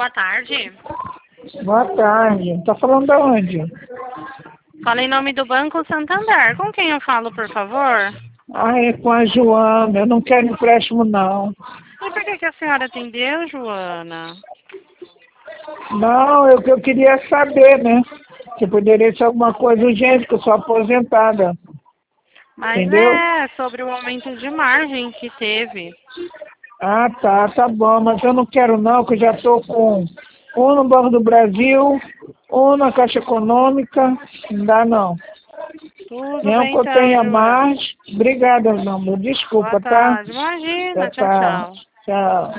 boa tarde. Boa tarde. Tá falando de onde? Fala em nome do Banco Santander. Com quem eu falo, por favor? Ah, é com a Joana. Eu não quero empréstimo, não. E por que a senhora atendeu, Joana? Não, eu queria saber, né? Se poderia ser alguma coisa urgente, que eu sou aposentada. Mas Entendeu? é sobre o aumento de margem que teve. Ah, tá bom. Mas eu não quero, não, que eu já tô com um no Banco do Brasil, um na Caixa Econômica. Não dá, não. Tudo Mesmo bem que eu então, tenha Joana. mais. Obrigada, meu amor. Boa Desculpa, tá? tarde. Imagina. Já Tchau, tá. tchau. Tchau.